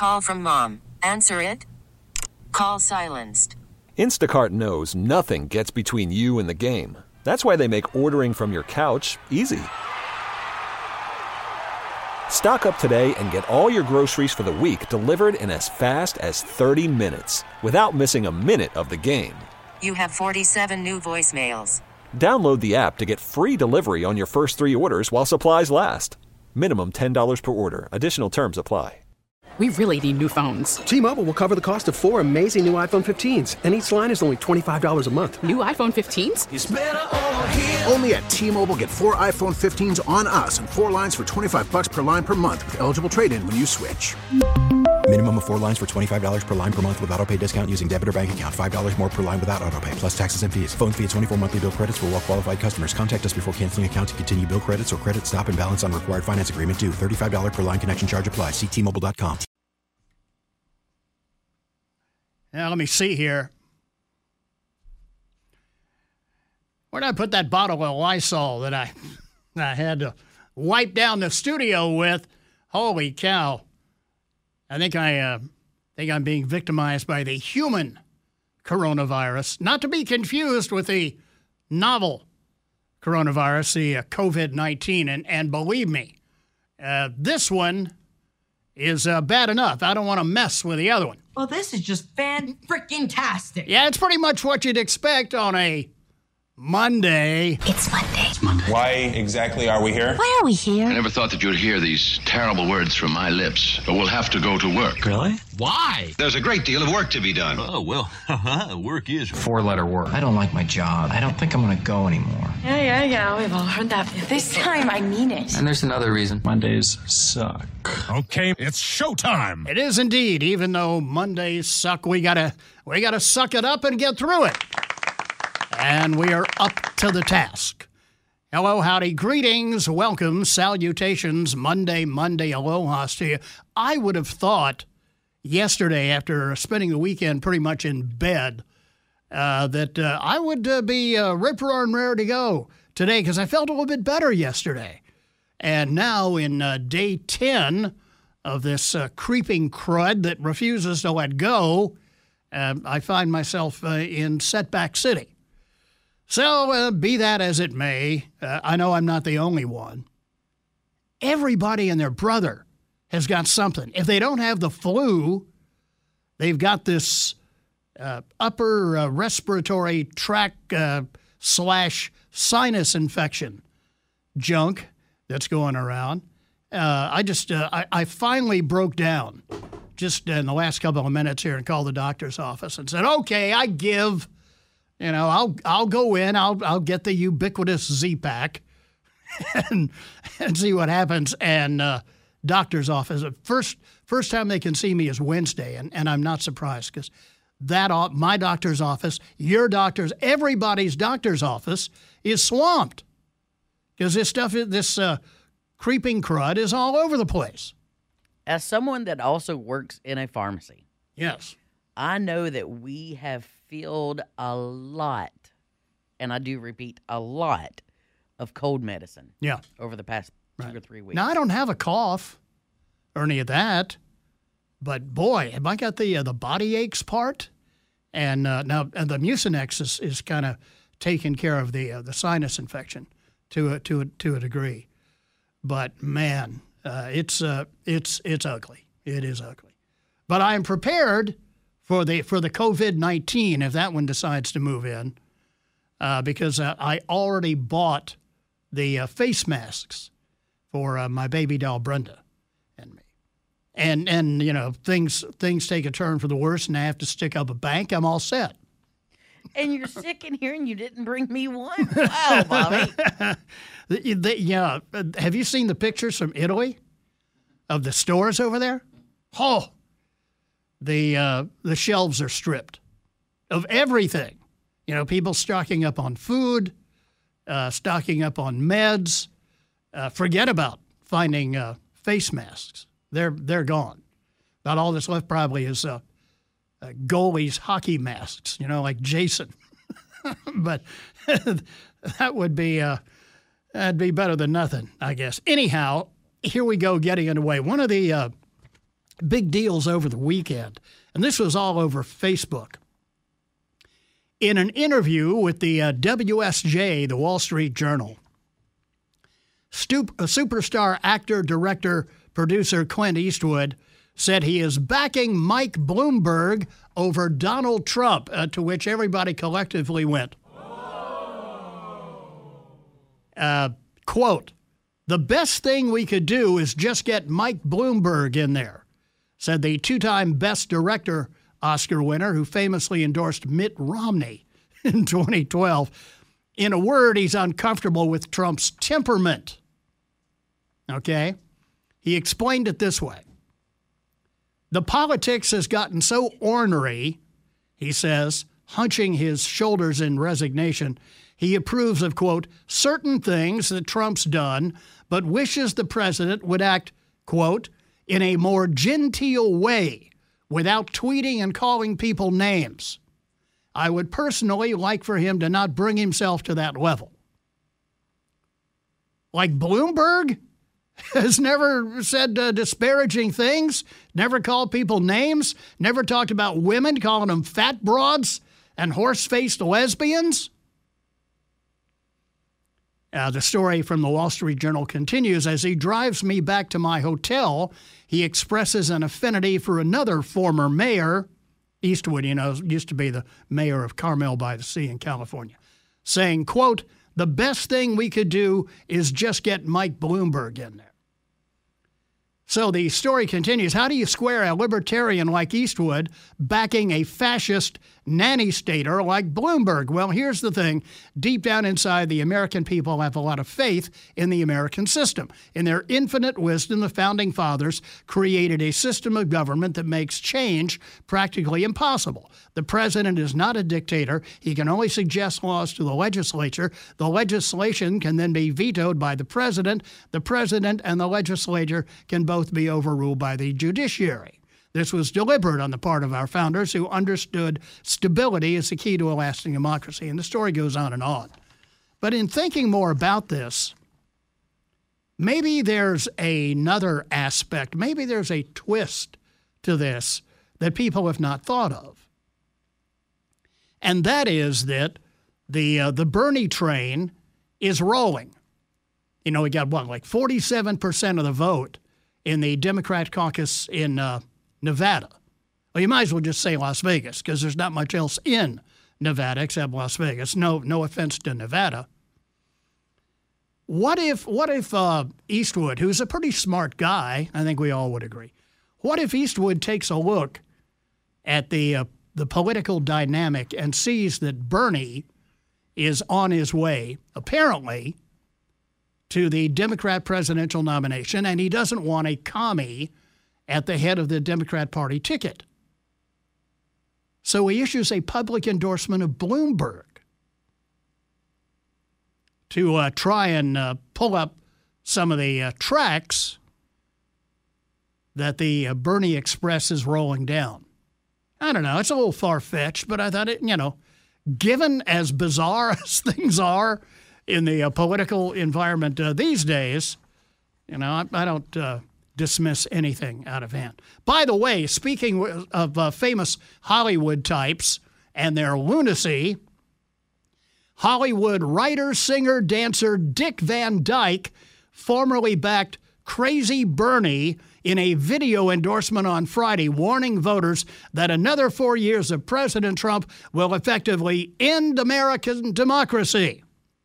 Call from mom. Answer it. Call silenced. Instacart knows nothing gets between you and the game. That's why they make ordering from your couch easy. Stock up today and get all your groceries for the week delivered in as fast as 30 minutes without missing a minute of the game. You have 47 new voicemails. Download the app to get free delivery on your first 3 orders while supplies last. Minimum $10 per order. Additional terms apply. We really need new phones. T-Mobile will cover the cost of 4 amazing new iPhone 15s, and each line is only $25 a month. New iPhone 15s? It's better over here. Only at T-Mobile, get 4 iPhone 15s on us and 4 lines for $25 per line per month with eligible trade-in when you switch. Minimum of 4 lines for $25 per line per month with autopay discount using debit or bank account. $5 more per line without autopay, plus taxes and fees. Phone fee at 24 monthly bill credits for well-qualified customers. Contact us before canceling account to continue bill credits or credit stop and balance on required finance agreement due. $35 per line connection charge applies. See T-Mobile.com. Now, let me see here. Where'd I put that bottle of Lysol that I had to wipe down the studio with? Holy cow. I think I'm being victimized by the human coronavirus, not to be confused with the novel coronavirus, the COVID-19. And believe me, this one is bad enough. I don't want to mess with the other one. Well, this is just fan-freaking-tastic. Yeah, it's pretty much what you'd expect on a Monday. It's Monday. Why exactly are we here? Why are we here? I never thought that you'd hear these terrible words from my lips, but we'll have to go to work. Really? Why? There's a great deal of work to be done. Oh, well, work is 4-letter word. I don't like my job. I don't think I'm going to go anymore. Yeah, we've all heard that. This time, I mean it. And there's another reason. Mondays suck. Okay, it's showtime. It is indeed. Even though Mondays suck, we gotta suck it up and get through it. And we are up to the task. Hello, howdy, greetings, welcome, salutations, Monday, aloha to you. I would have thought yesterday, after spending the weekend pretty much in bed, that I would be rip-roaring rare to go today because I felt a little bit better yesterday. And now in day 10 of this creeping crud that refuses to let go, I find myself in Setback City. So be that as it may, I know I'm not the only one. Everybody and their brother has got something. If they don't have the flu, they've got this upper respiratory tract / sinus infection junk that's going around. I finally broke down just in the last couple of minutes here and called the doctor's office and said, okay, I give. You know, I'll go in, I'll get the ubiquitous Z-Pack and see what happens. And doctor's office, first time they can see me is Wednesday, and I'm not surprised because my doctor's office, your doctor's, everybody's doctor's office is swamped because this creeping crud is all over the place. As someone that also works in a pharmacy, yes, I know that we have filled a lot, and I do repeat, a lot of cold medicine. Yeah. Over the past 2 or 3 weeks. Now, I don't have a cough or any of that, but boy, have I got the body aches part. And now the Mucinex is kind of taking care of the sinus infection to a degree. But man, it's ugly. It is ugly. But I am prepared for the COVID-19 if that one decides to move in, because I already bought the face masks for my baby doll Brenda and me, and you know things take a turn for the worse, and I have to stick up a bank. I'm all set. And you're sick in here, and you didn't bring me one. Wow, Bobby. Yeah, have you seen the pictures from Italy of the stores over there? Oh. The shelves are stripped of everything. You know, people stocking up on food, stocking up on meds. Forget about finding face masks. They're gone. About all that's left probably is goalies' hockey masks, you know, like Jason. But that would be that'd be better than nothing, I guess. Anyhow, here we go getting underway. One of the big deals over the weekend, and this was all over Facebook. In an interview with the WSJ, the Wall Street Journal, superstar actor, director, producer Clint Eastwood said he is backing Mike Bloomberg over Donald Trump, to which everybody collectively went, quote, "The best thing we could do is just get Mike Bloomberg in there," said the two-time Best Director Oscar winner who famously endorsed Mitt Romney in 2012. In a word, he's uncomfortable with Trump's temperament. Okay? He explained it this way. "The politics has gotten so ornery," he says, hunching his shoulders in resignation. He approves of, quote, "certain things that Trump's done, but wishes the president would act, quote, in a more genteel way without tweeting and calling people names. I would personally like for him to not bring himself to that level." Like Bloomberg has never said disparaging things, never called people names, never talked about women, calling them fat broads and horse-faced lesbians. The story from the Wall Street Journal continues. As he drives me back to my hotel, he expresses an affinity for another former mayor. Eastwood, used to be the mayor of Carmel by the Sea in California, saying, quote, "The best thing we could do is just get Mike Bloomberg in there." So the story continues. How do you square a libertarian like Eastwood backing a fascist nanny-stater like Bloomberg? Well, here's the thing. Deep down inside, the American people have a lot of faith in the American system. In their infinite wisdom, the Founding Fathers created a system of government that makes change practically impossible. The president is not a dictator. He can only suggest laws to the legislature. The legislation can then be vetoed by the president. The president and the legislature can both be overruled by the judiciary. This was deliberate on the part of our founders, who understood stability is the key to a lasting democracy. And the story goes on and on. But in thinking more about this, maybe there's another aspect, maybe there's a twist to this that people have not thought of. And that is that the Bernie train is rolling. We got, like 47% of the vote in the Democrat caucus in Nevada. Well, you might as well just say Las Vegas, because there's not much else in Nevada except Las Vegas. No offense to Nevada. What if Eastwood, who's a pretty smart guy, I think we all would agree, what if Eastwood takes a look at the political dynamic and sees that Bernie is on his way, apparently, to the Democrat presidential nomination, and he doesn't want a commie at the head of the Democrat Party ticket. So he issues a public endorsement of Bloomberg to try and pull up some of the tracks that the Bernie Express is rolling down. I don't know. It's a little far-fetched, but I thought it, given as bizarre as things are in the political environment these days, I don't dismiss anything out of hand. By the way, speaking of famous Hollywood types and their lunacy, Hollywood writer, singer, dancer Dick Van Dyke formerly backed Crazy Bernie in a video endorsement on Friday, warning voters that another 4 years of President Trump will effectively end American democracy.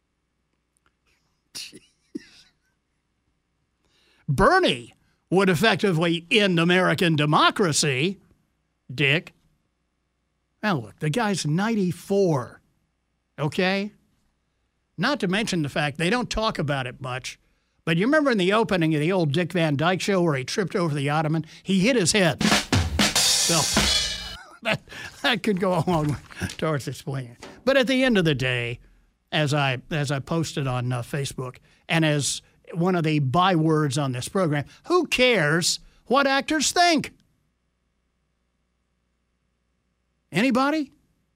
Bernie would effectively end American democracy, Dick. Now, look, the guy's 94, okay? Not to mention the fact they don't talk about it much, but you remember in the opening of the old Dick Van Dyke Show where he tripped over the ottoman? He hit his head. So that could go a long way towards explaining it. But at the end of the day, as I posted on Facebook, and as one of the bywords on this program, who cares what actors think? Anybody?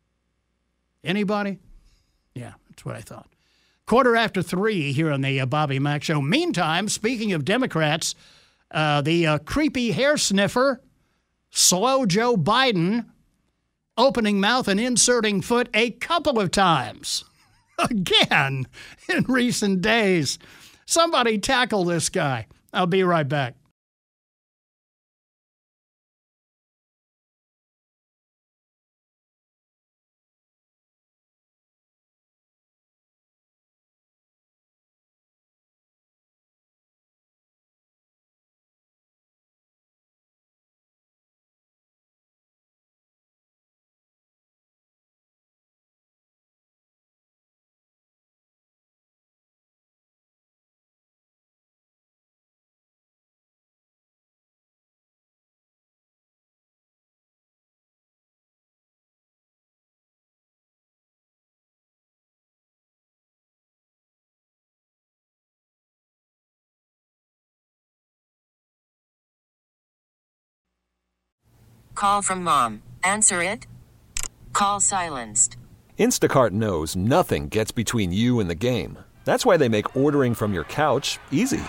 Yeah, that's what I thought. 3:15 here on the Bobby Mack Show. Meantime, speaking of Democrats, the creepy hair sniffer slow Joe Biden opening mouth and inserting foot a couple of times. Again, in recent days. Somebody tackle this guy. I'll be right back. Call from mom. Answer it. Call silenced. Instacart knows nothing gets between you and the game. That's why they make ordering from your couch easy.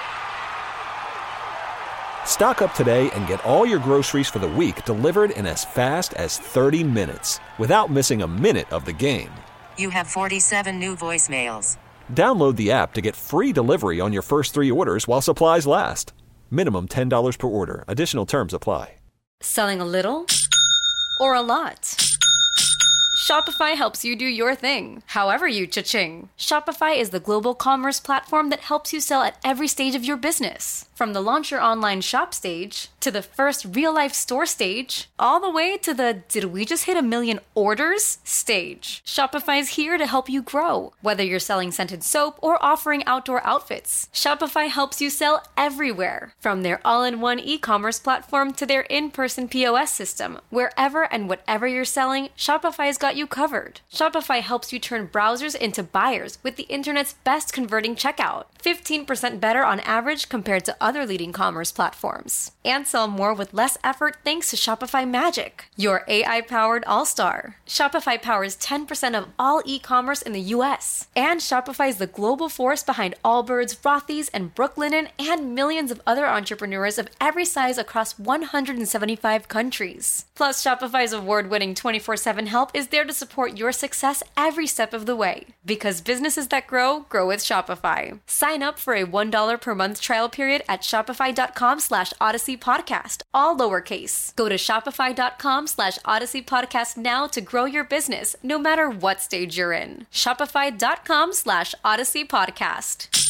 Stock up today and get all your groceries for the week delivered in as fast as 30 minutes without missing a minute of the game. You have 47 new voicemails. Download the app to get free delivery on your first 3 orders while supplies last. Minimum $10 per order. Additional terms apply. Selling a little or a lot? Shopify helps you do your thing, however you cha-ching. Shopify is the global commerce platform that helps you sell at every stage of your business. From the launch your online shop stage, to the first real-life store stage, all the way to the did we just hit 1 million orders stage. Shopify's here to help you grow. Whether you're selling scented soap or offering outdoor outfits, Shopify helps you sell everywhere. From their all-in-one e-commerce platform to their in-person POS system, wherever and whatever you're selling, Shopify's got you covered. Shopify helps you turn browsers into buyers with the internet's best converting checkout. 15% better on average compared to other leading commerce platforms. And sell more with less effort thanks to Shopify Magic, your AI-powered all-star. Shopify powers 10% of all e-commerce in the U.S. And Shopify is the global force behind Allbirds, Rothy's, and Brooklinen, and millions of other entrepreneurs of every size across 175 countries. Plus, Shopify's award-winning 24/7 help is there to support your success every step of the way. Because businesses that grow, grow with Shopify. Sign up for a $1 per month trial period at shopify.com/Odyssey Podcast, all lowercase. Go to shopify.com/Odyssey Podcast now to grow your business, no matter what stage you're in. Shopify.com/Odyssey Podcast.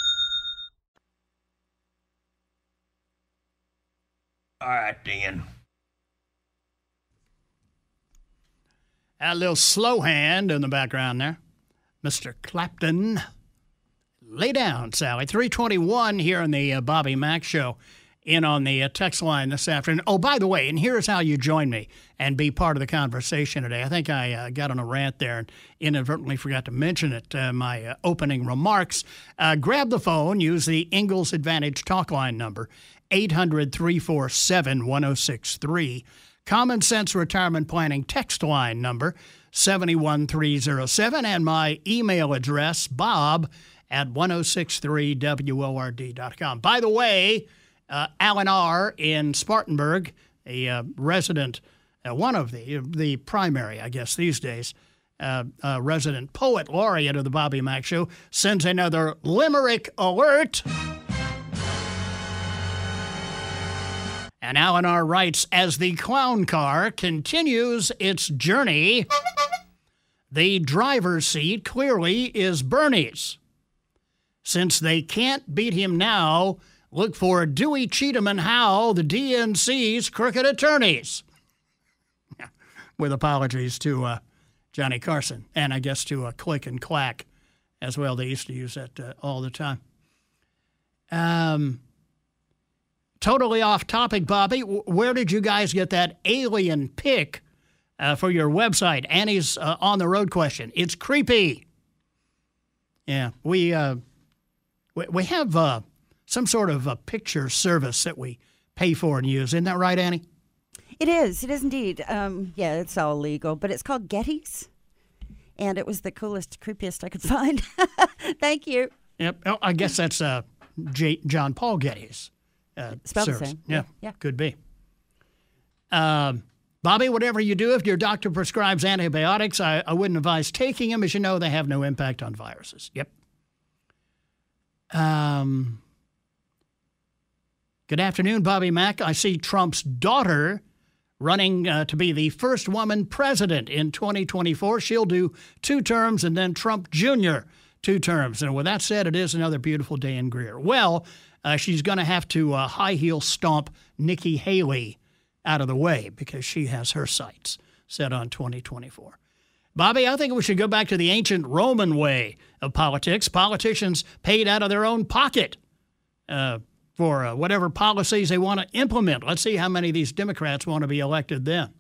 All right, Dan. A little slow hand in the background there. Mr. Clapton. Lay down, Sally. 321 here on the Bobby Mack Show. In on the text line this afternoon. Oh, by the way, and here's how you join me and be part of the conversation today. I think I got on a rant there and inadvertently forgot to mention it, my opening remarks. Grab the phone, use the Ingalls Advantage talk line number, 800-347-1063. Common Sense Retirement Planning text line number, 71307, and my email address, bob@1063word.com. By the way, Alan R. in Spartanburg, a resident, one of the primary, I guess, these days, resident poet laureate of the Bobby Mack Show, sends another limerick alert. And Alan R. writes, as the clown car continues its journey, the driver's seat clearly is Bernie's. Since they can't beat him now, look for Dewey, Cheatham, and Howe, the DNC's crooked attorneys. With apologies to Johnny Carson, and I guess to Click and Clack as well. They used to use that all the time. Totally off topic, Bobby. Where did you guys get that alien pic for your website? Annie's on the road question. It's creepy. Yeah, we have some sort of a picture service that we pay for and use. Isn't that right, Annie? It is. It is indeed. Yeah, it's all legal, but it's called Getty's, and it was the coolest, creepiest I could find. Thank you. Yep. Oh, I guess that's John Paul Getty's. Spelled the same. Yeah, could be. Bobby, whatever you do, if your doctor prescribes antibiotics, I wouldn't advise taking them. As you know, they have no impact on viruses. Yep. Good afternoon, Bobby Mack. I see Trump's daughter running to be the first woman president in 2024. She'll do 2 terms, and then Trump Jr. 2 terms. And with that said, it is another beautiful day in Greer. Well, she's going to have to high heel stomp Nikki Haley out of the way because she has her sights set on 2024. Bobby, I think we should go back to the ancient Roman way of politics. Politicians paid out of their own pocket for whatever policies they want to implement. Let's see how many of these Democrats want to be elected then.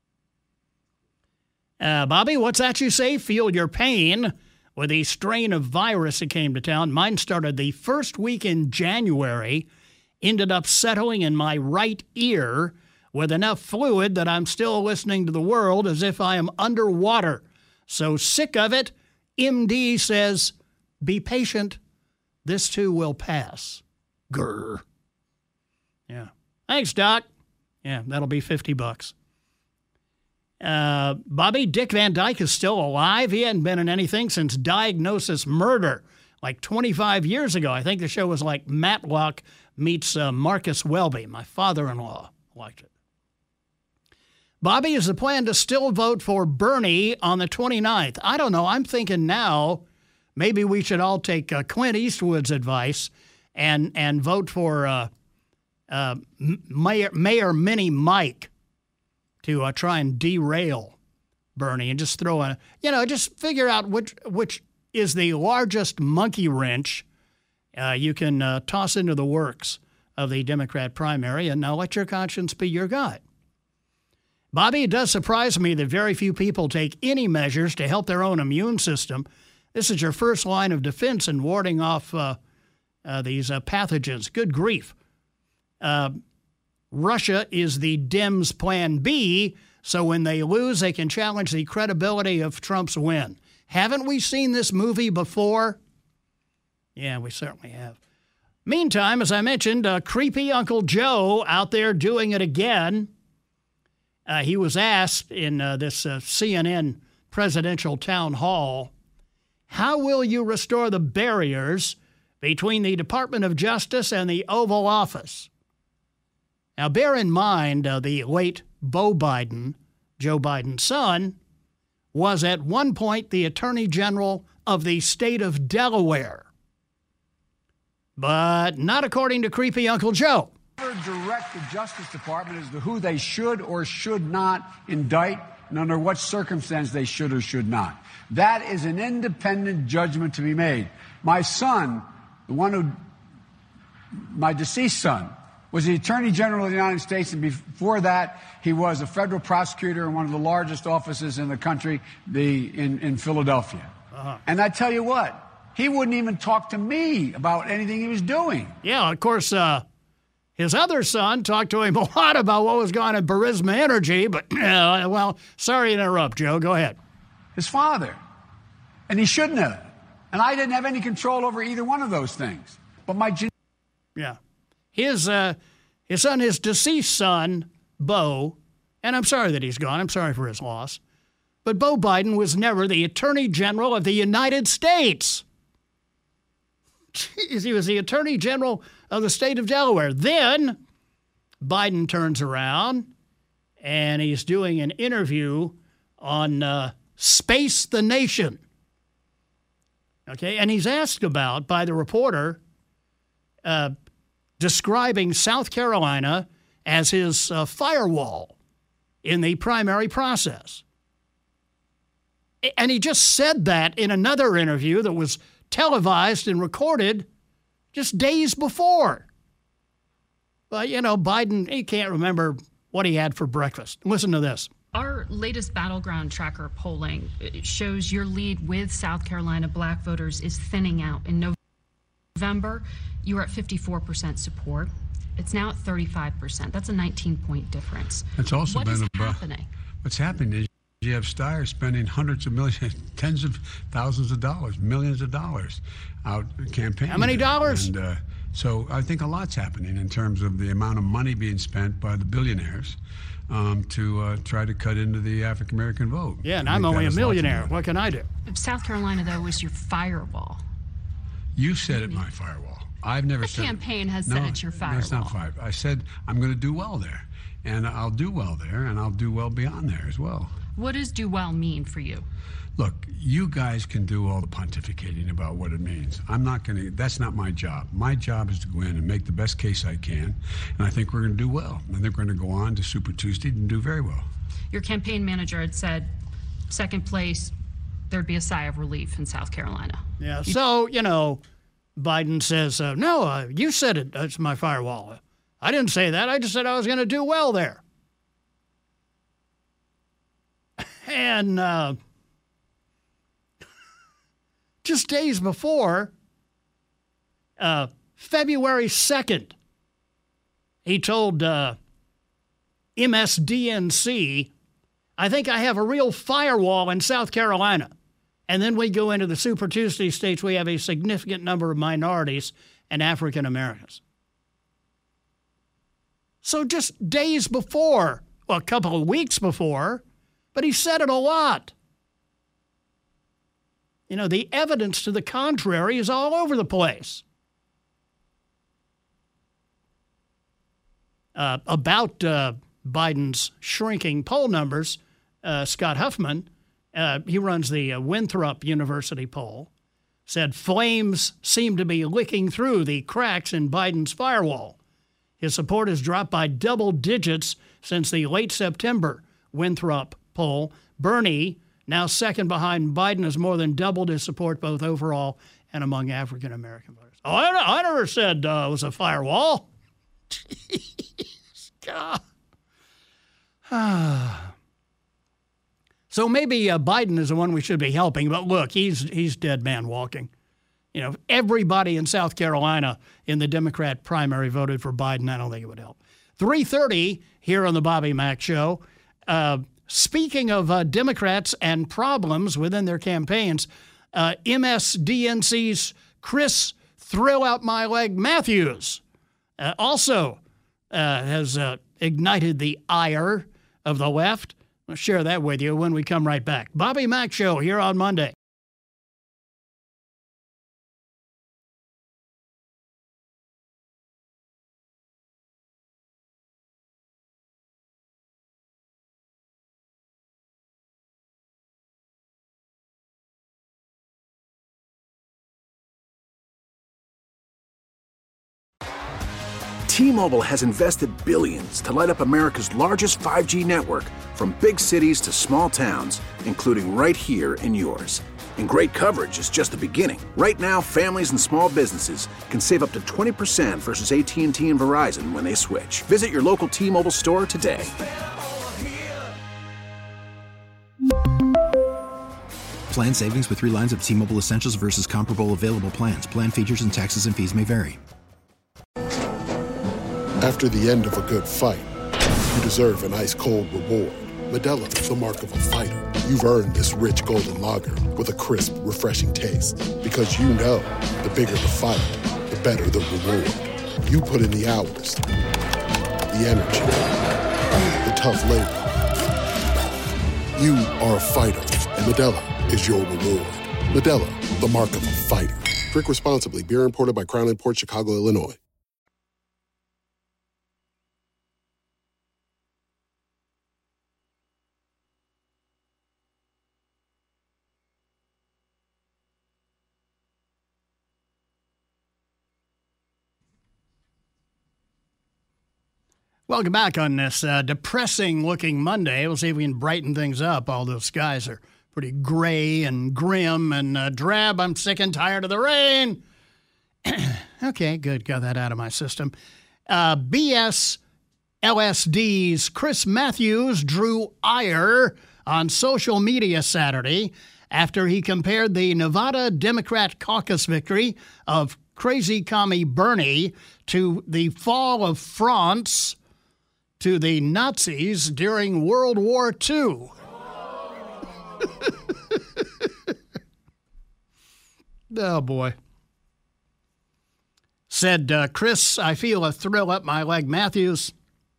Bobby, what's that you say? Feel your pain with the strain of virus that came to town. Mine started the first week in January, ended up settling in my right ear with enough fluid that I'm still listening to the world as if I am underwater. So sick of it, MD says, be patient. This too will pass. Grr. Yeah. Thanks, Doc. Yeah, that'll be $50. Bobby, Dick Van Dyke is still alive. He hadn't been in anything since Diagnosis Murder, like 25 years ago. I think the show was like Matlock meets Marcus Welby. My father-in-law liked it. Bobby, is the plan to still vote for Bernie on the 29th? I don't know. I'm thinking now maybe we should all take Clint Eastwood's advice and vote for Mayor Mini Mike to try and derail Bernie and just throw just figure out which is the largest monkey wrench you can toss into the works of the Democrat primary, and now let your conscience be your guide. Bobby, it does surprise me that very few people take any measures to help their own immune system. This is your first line of defense in warding off these pathogens. Good grief. Russia is the Dems' plan B, so when they lose, they can challenge the credibility of Trump's win. Haven't we seen this movie before? Yeah, we certainly have. Meantime, as I mentioned, creepy Uncle Joe out there doing it again. He was asked in this CNN presidential town hall, how will you restore the barriers between the Department of Justice and the Oval Office? Now, bear in mind the late Beau Biden, Joe Biden's son, was at one point the Attorney General of the state of Delaware. But not according to creepy Uncle Joe. Direct the Justice Department as to who they should or should not indict and under what circumstance they should or should not. That is an independent judgment to be made. My son, my deceased son, was the Attorney General of the United States, and before that, he was a federal prosecutor in one of the largest offices in the country, in Philadelphia. Uh-huh. And I tell you what, he wouldn't even talk to me about anything he was doing. Yeah, of course, his other son talked to him a lot about what was going on at Burisma Energy, but, well, sorry to interrupt, Joe. Go ahead. His father. And he shouldn't have. And I didn't have any control over either one of those things. But my... Yeah. His son, his deceased son, Beau, and I'm sorry that he's gone. I'm sorry for his loss. But Beau Biden was never the Attorney General of the United States. Jeez, he was the Attorney General of the state of Delaware. Then Biden turns around and he's doing an interview on Space the Nation. Okay, and he's asked about, by the reporter, describing South Carolina as his firewall in the primary process. And he just said that in another interview that was televised and recorded just days before. But, Biden, he can't remember what he had for breakfast. Listen to this. Our latest Battleground Tracker polling shows your lead with South Carolina black voters is thinning out. In November, you were at 54% support. It's now at 35%. That's a 19-point difference. It's also what is happening? What's happening is you have Steyer spending hundreds of millions, tens of thousands of dollars, millions of dollars out campaigning. How many dollars? And So I think a lot's happening in terms of the amount of money being spent by the billionaires to try to cut into the African American vote. Yeah, and I'm only a millionaire. What can I do? South Carolina, though, was your firewall. You said it, my firewall. I've never said the campaign has said it's your firewall. No, it's not firewall. I said I'm going to do well there, and I'll do well there, and I'll do well beyond there as well. What does do well mean for you? Look, you guys can do all the pontificating about what it means. I'm not going to, that's not my job. My job is to go in and make the best case I can, and I think we're going to do well. I think we're going to go on to Super Tuesday and do very well. Your campaign manager had said, second place, there'd be a sigh of relief in South Carolina. Yeah, so, Biden says, no, you said it. That's my firewall. I didn't say that. I just said I was going to do well there. And just days before, February 2nd, he told MSDNC, I think I have a real firewall in South Carolina. And then we go into the Super Tuesday states, we have a significant number of minorities and African Americans. So just days before, well, a couple of weeks before, but he said it a lot. The evidence to the contrary is all over the place. About Biden's shrinking poll numbers, Scott Huffman, he runs the Winthrop University poll, said flames seem to be licking through the cracks in Biden's firewall. His support has dropped by double digits since the late September Winthrop poll. Bernie, now second behind Biden, has more than doubled his support both overall and among African American voters. Oh, I never said it was a firewall. Jeez, God. So maybe Biden is the one we should be helping, but look, he's dead man walking. Everybody in South Carolina in the Democrat primary voted for Biden. I don't think it would help. 3:30 here on the Bobby Mack Show. Speaking of Democrats and problems within their campaigns, MSDNC's Chris Thrill Out My Leg Matthews also has ignited the ire of the left. I'll share that with you when we come right back. Bobby Mack Show here on Monday. T-Mobile has invested billions to light up America's largest 5G network, from big cities to small towns, including right here in yours. And great coverage is just the beginning. Right now, families and small businesses can save up to 20% versus AT&T and Verizon when they switch. Visit your local T-Mobile store today. Plan savings with 3 lines of T-Mobile Essentials versus comparable available plans. Plan features and taxes and fees may vary. After the end of a good fight, you deserve an ice-cold reward. Modelo, the mark of a fighter. You've earned this rich golden lager with a crisp, refreshing taste. Because you know, the bigger the fight, the better the reward. You put in the hours, the energy, the tough labor. You are a fighter, and Modelo is your reward. Modelo, the mark of a fighter. Drink responsibly. Beer imported by Crown Imports, Chicago, Illinois. Welcome back on this depressing-looking Monday. We'll see if we can brighten things up. All those skies are pretty gray and grim and drab. I'm sick and tired of the rain. Okay, good. Got that out of my system. BS LSD's Chris Matthews drew ire on social media Saturday after he compared the Nevada Democrat caucus victory of crazy commie Bernie to the fall of France to the Nazis during World War II. Oh, boy. said, Chris, I feel a thrill up my leg. Matthews,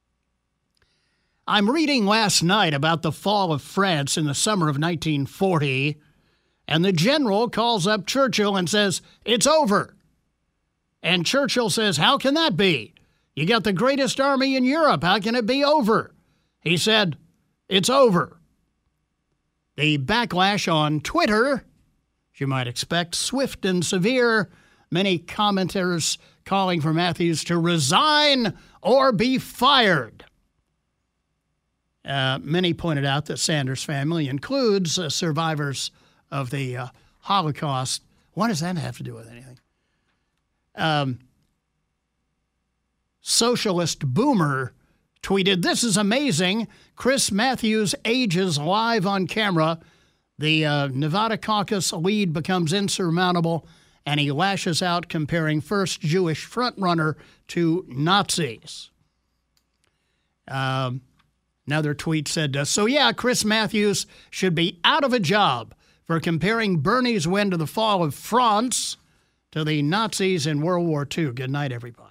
I'm reading last night about the fall of France in the summer of 1940, and the general calls up Churchill and says, it's over. And Churchill says, how can that be? You got the greatest army in Europe. How can it be over? He said, it's over. The backlash on Twitter, as you might expect, swift and severe. Many commenters calling for Matthews to resign or be fired. Many pointed out that Sanders' family includes survivors of the Holocaust. What does that have to do with anything? Socialist Boomer tweeted, this is amazing. Chris Matthews ages live on camera. The Nevada caucus lead becomes insurmountable, and he lashes out comparing first Jewish frontrunner to Nazis. Another tweet said, so yeah, Chris Matthews should be out of a job for comparing Bernie's win to the fall of France to the Nazis in World War II. Good night, everybody.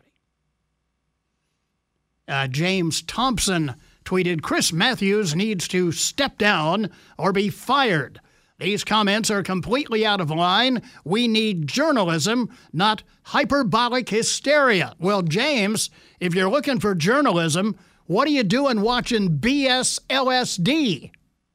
James Thompson tweeted, Chris Matthews needs to step down or be fired. These comments are completely out of line. We need journalism, not hyperbolic hysteria. Well, James, if you're looking for journalism, what are you doing watching BS LSD?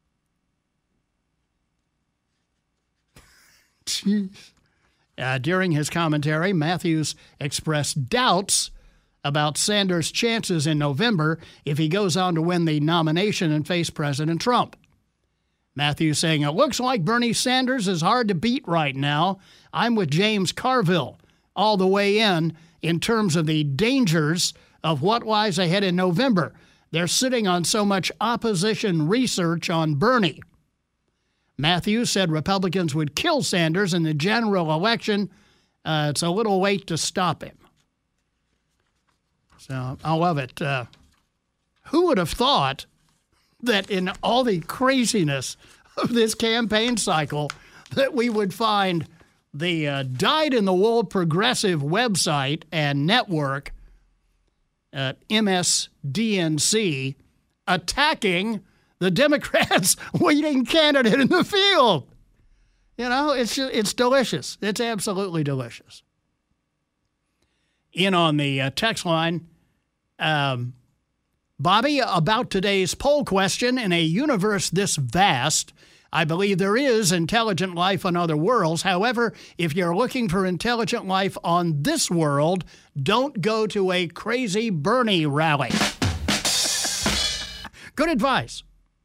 During his commentary, Matthews expressed doubts about Sanders' chances in November if he goes on to win the nomination and face President Trump. Matthews saying, it looks like Bernie Sanders is hard to beat right now. I'm with James Carville all the way in terms of the dangers of what lies ahead in November. They're sitting on so much opposition research on Bernie. Matthews said Republicans would kill Sanders in the general election. It's a little late to stop him. So I love it. Who would have thought that in all the craziness of this campaign cycle that we would find the dyed-in-the-wool progressive website and network, MSDNC, attacking the Democrats' leading candidate in the field. You know, it's delicious. It's absolutely delicious. In on the text line, Bobby, about today's poll question, in a universe this vast, I believe there is intelligent life on other worlds. However, if you're looking for intelligent life on this world, don't go to a crazy Bernie rally. Good advice.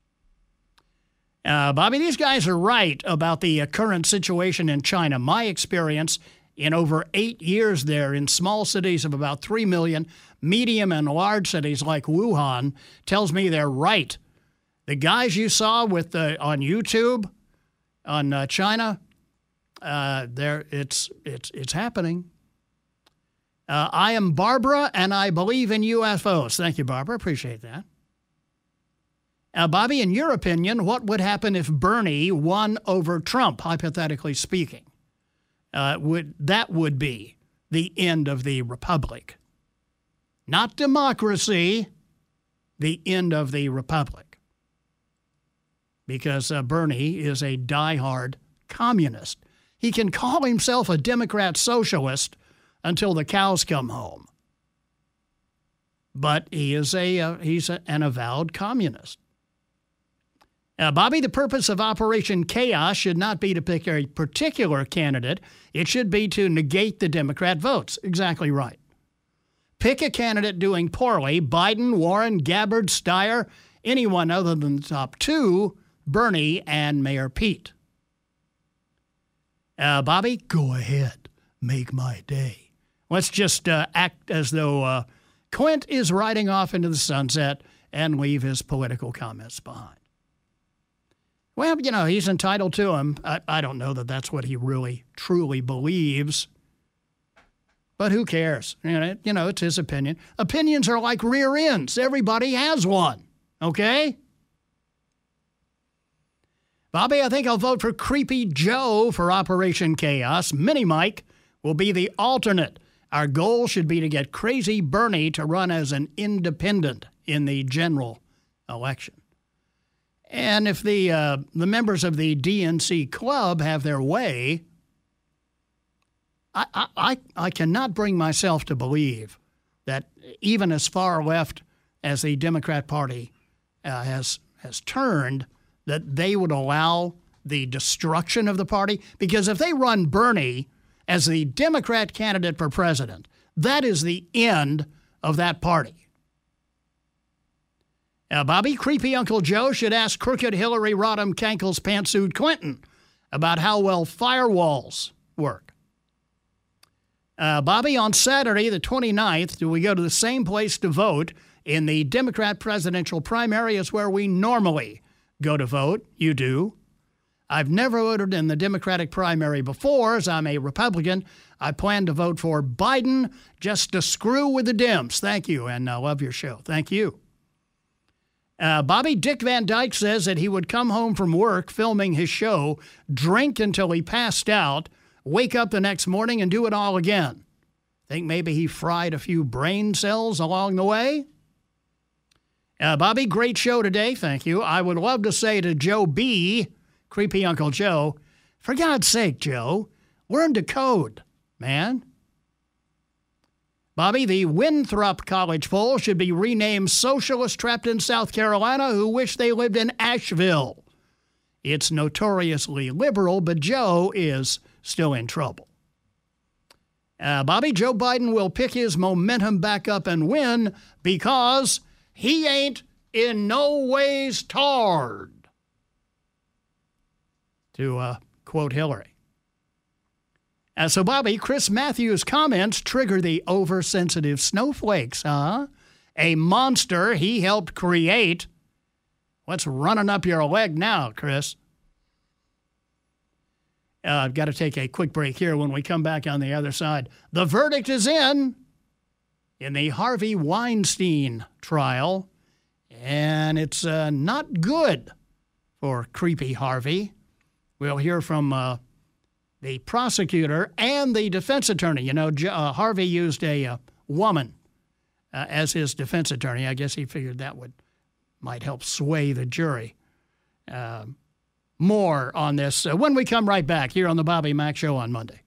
Bobby, these guys are right about the current situation in China. My experience in over 8 years there in small cities of about 3 million, medium and large cities like Wuhan, tells me they're right. The guys you saw with on YouTube on China, it's happening. I am Barbara, and I believe in UFOs. Thank you, Barbara. Appreciate that. Bobby, in your opinion, what would happen if Bernie won over Trump, hypothetically speaking? That would be the end of the republic. Not democracy, the end of the republic. Because Bernie is a diehard communist. He can call himself a Democrat socialist until the cows come home. But he is he's an avowed communist. Bobby, the purpose of Operation Chaos should not be to pick a particular candidate. It should be to negate the Democrat votes. Exactly right. Pick a candidate doing poorly, Biden, Warren, Gabbard, Steyer, anyone other than the top two, Bernie and Mayor Pete. Bobby, go ahead. Make my day. Let's just act as though Clint is riding off into the sunset and leave his political comments behind. Well, you know, he's entitled to them. I don't know that that's what he really, truly believes. But who cares? You know, it's his opinion. Opinions are like rear ends. Everybody has one, okay? Bobby, I think I'll vote for Creepy Joe for Operation Chaos. Mini Mike will be the alternate. Our goal should be to get Crazy Bernie to run as an independent in the general election. And if the members of the DNC club have their way, I cannot bring myself to believe that even as far left as the Democrat Party has turned, that they would allow the destruction of the party. Because if they run Bernie as the Democrat candidate for president, that is the end of that party. Bobby, creepy Uncle Joe should ask crooked Hillary Rodham Cankle's pantsuit Clinton about how well firewalls work. Bobby, on Saturday, the 29th, do we go to the same place to vote in the Democrat presidential primary as where we normally go to vote? You do. I've never voted in the Democratic primary before, as I'm a Republican. I plan to vote for Biden just to screw with the Dems. Thank you, and I love your show. Thank you. Bobby, Dick Van Dyke says that he would come home from work filming his show, drink until he passed out, wake up the next morning, and do it all again. Think maybe he fried a few brain cells along the way? Bobby, great show today. Thank you. I would love to say to Joe B., creepy Uncle Joe, for God's sake, Joe, learn to code, man. Bobby, the Winthrop College poll should be renamed Socialists Trapped in South Carolina Who Wish They Lived in Asheville. It's notoriously liberal, but Joe is still in trouble. Bobby, Joe Biden will pick his momentum back up and win because he ain't in no ways tarred, to quote Hillary. So, Bobby, Chris Matthews' comments trigger the oversensitive snowflakes, huh? A monster he helped create. What's running up your leg now, Chris? I've got to take a quick break here. When we come back on the other side, the verdict is in the Harvey Weinstein trial, and it's not good for creepy Harvey. We'll hear from the prosecutor and the defense attorney. You know, Harvey used a woman as his defense attorney. I guess he figured that might help sway the jury. More on this when we come right back here on the Bobby Mack Show on Monday.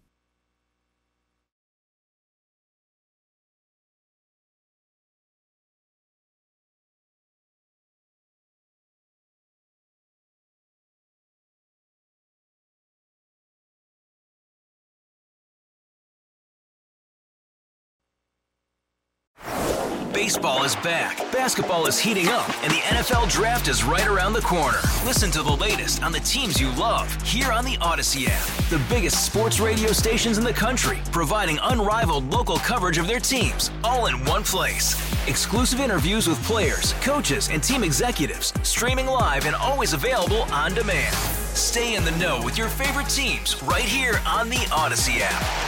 Baseball is back, basketball is heating up, and the NFL Draft is right around the corner. Listen to the latest on the teams you love here on the Odyssey app. The biggest sports radio stations in the country, providing unrivaled local coverage of their teams, all in one place. Exclusive interviews with players, coaches, and team executives, streaming live and always available on demand. Stay in the know with your favorite teams right here on the Odyssey app.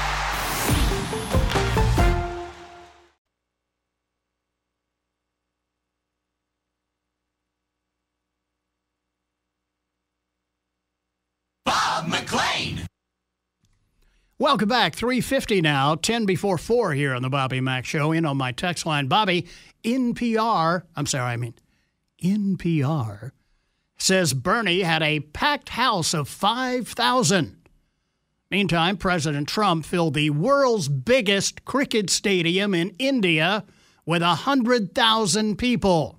McClain. Welcome back. 3:50 now, 10 before 4 here on the Bobby Mack Show. In on my text line, Bobby, NPR says Bernie had a packed house of 5,000. Meantime, President Trump filled the world's biggest cricket stadium in India with 100,000 people.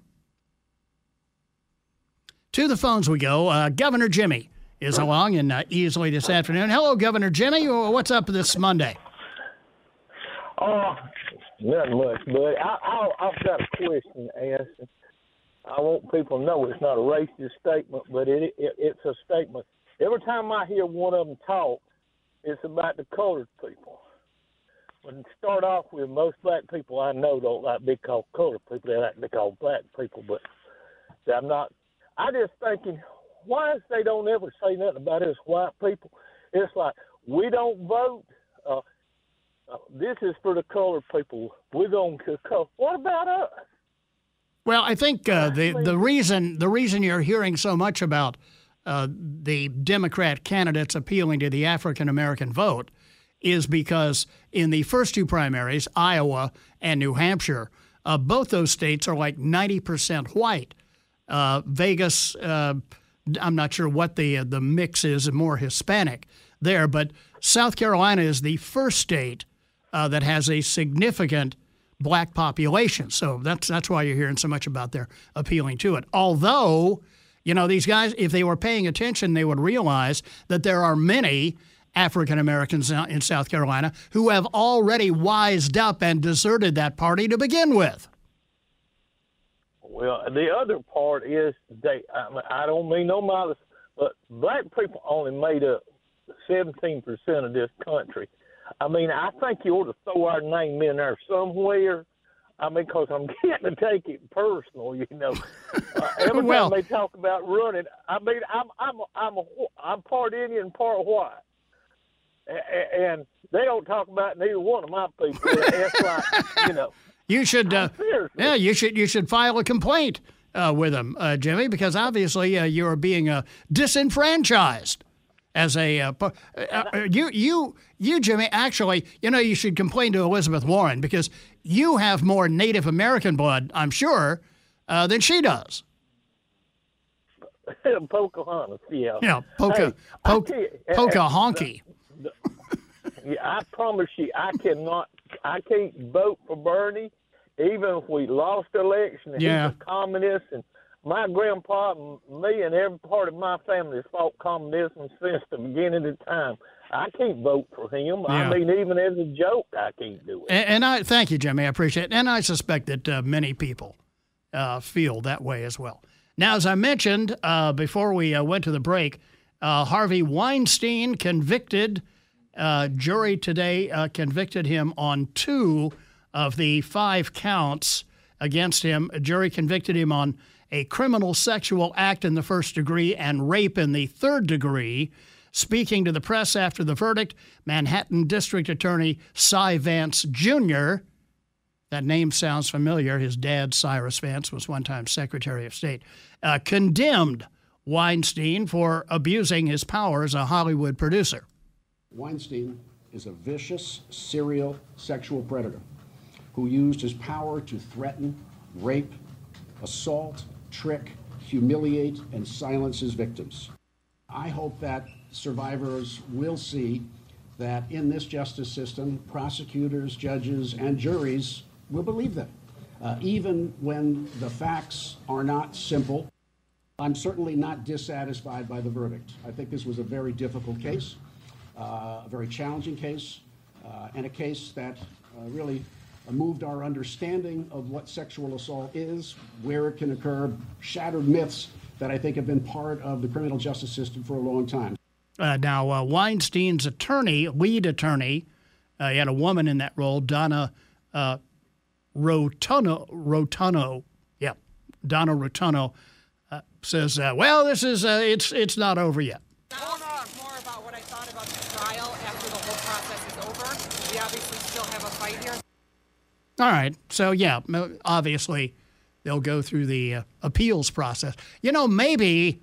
To the phones we go. Governor Jimmy is along and easily this afternoon. Hello, Governor Jimmy. What's up this Monday? Oh, nothing much, buddy. I've got a question to ask. I want people to know it's not a racist statement, but it's a statement. Every time I hear one of them talk, it's about the colored people. When to start off with, most black people I know don't like to be called colored people. They like to be called black people, but I'm not. I just thinking, why is they don't ever say nothing about us white people? It's like, we don't vote. This is for the colored people. We're going to color. What about us? Well, I think the reason you're hearing so much about the Democrat candidates appealing to the African American vote is because in the first two primaries, Iowa and New Hampshire, both those states are like 90% white. Vegas, I'm not sure what the mix is, more Hispanic there, but South Carolina is the first state that has a significant black population. So that's why you're hearing so much about their appealing to it. Although, these guys, if they were paying attention, they would realize that there are many African Americans in South Carolina who have already wised up and deserted that party to begin with. Well, the other part is I don't mean no malice, but black people only made up 17% of this country. I mean, I think you ought to throw our name in there somewhere. I mean, because I'm getting to take it personal, Every time they talk about running, I mean, I'm part Indian, part white, and they don't talk about neither one of my people. It's like, You should, you should file a complaint with them, Jimmy, because obviously you are being disenfranchised. As a you Jimmy, actually, you should complain to Elizabeth Warren because you have more Native American blood, I'm sure, than she does. Pocahontas, yeah. Yeah, Pocahonky. I promise you, I can't vote for Bernie, even if we lost the election. He's a communist, and my grandpa, me, and every part of my family has fought communism since the beginning of time. I can't vote for him. Yeah. I mean, even as a joke, I can't do it. And I thank you, Jimmy. I appreciate it. And I suspect that many people feel that way as well. Now, as I mentioned before we went to the break, Harvey Weinstein convicted. Jury today convicted him on 2 of the 5 counts against him. A jury convicted him on a criminal sexual act in the first degree and rape in the third degree. Speaking to the press after the verdict, Manhattan District Attorney Cy Vance Jr., that name sounds familiar. His dad, Cyrus Vance, was one time Secretary of State, condemned Weinstein for abusing his power as a Hollywood producer. Weinstein is a vicious serial sexual predator who used his power to threaten, rape, assault, trick, humiliate, and silence his victims. I hope that survivors will see that in this justice system, prosecutors, judges, and juries will believe them, even when the facts are not simple. I'm certainly not dissatisfied by the verdict. I think this was a very difficult case, a very challenging case, and a case that really moved our understanding of what sexual assault is, where it can occur, shattered myths that I think have been part of the criminal justice system for a long time. Now, Weinstein's lead attorney, he had a woman in that role, Donna Rotunno. Yeah, Donna Rotunno says, well, this is, it's not over yet. I want to talk more about what I thought about the trial after the whole process is over. We obviously still have a fight here. All right. So, yeah, obviously they'll go through the appeals process. Maybe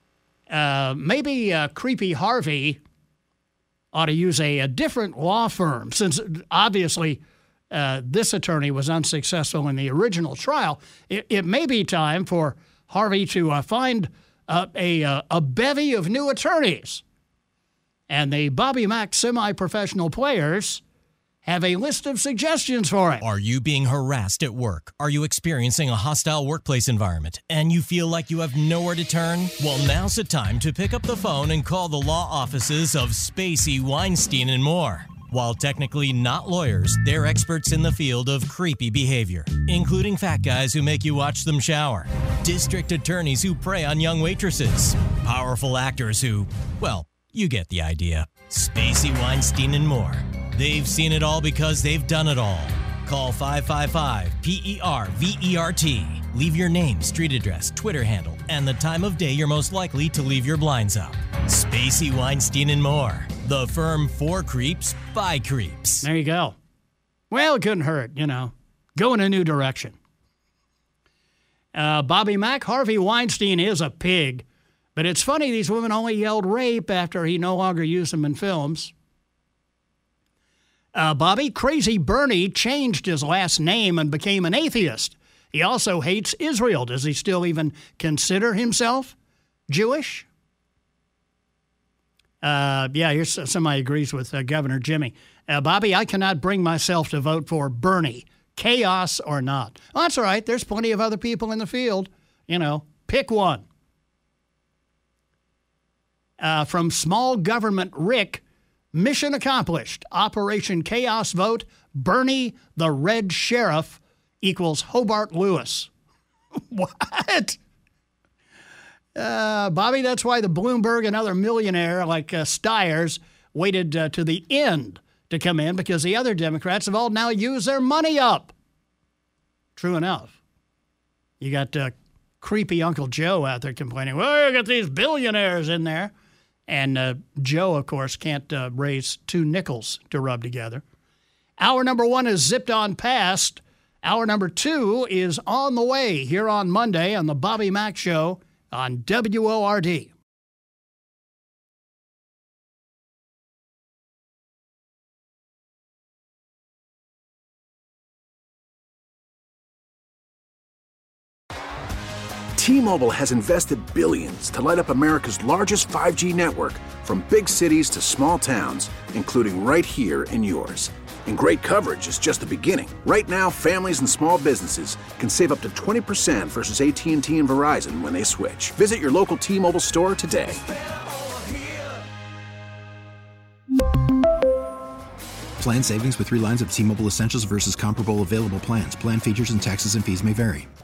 Creepy Harvey ought to use a different law firm since obviously this attorney was unsuccessful in the original trial. It may be time for Harvey to find a bevy of new attorneys. And the Bobby Mack semi-professional players have a list of suggestions for him. Are you being harassed at work? Are you experiencing a hostile workplace environment and you feel like you have nowhere to turn? Well, now's the time to pick up the phone and call the law offices of Spacey, Weinstein, and more. While technically not lawyers, they're experts in the field of creepy behavior, including fat guys who make you watch them shower, district attorneys who prey on young waitresses, powerful actors who, well, you get the idea. Spacey, Weinstein, and more. They've seen it all because they've done it all. Call 555-PERVERT. Leave your name, street address, Twitter handle, and the time of day you're most likely to leave your blinds up. Spacey, Weinstein, and more. The firm for creeps, by creeps. There you go. Well, it couldn't hurt, Go in a new direction. Bobby Mack, Harvey Weinstein is a pig. But it's funny, these women only yelled rape after he no longer used them in films. Bobby, Crazy Bernie changed his last name and became an atheist. He also hates Israel. Does he still even consider himself Jewish? Here's somebody agrees with Governor Jimmy. Bobby, I cannot bring myself to vote for Bernie, chaos or not. Well, that's all right. There's plenty of other people in the field. Pick one. From Small Government Rick, mission accomplished. Operation Chaos vote, Bernie the Red Sheriff equals Hobart Lewis. What? Bobby, that's why the Bloomberg and other millionaire like Stiers waited to the end to come in, because the other Democrats have all now used their money up. True enough. You got creepy Uncle Joe out there complaining, well, you got these billionaires in there. And Joe, of course, can't raise 2 nickels to rub together. Hour number 1 is zipped on past. Hour number 2 is on the way here on Monday on the Bobby Mack Show on WORD. T-Mobile has invested billions to light up America's largest 5G network, from big cities to small towns, including right here in yours. And great coverage is just the beginning. Right now, families and small businesses can save up to 20% versus AT&T and Verizon when they switch. Visit your local T-Mobile store today. Plan savings with 3 lines of T-Mobile Essentials versus comparable available plans. Plan features and taxes and fees may vary.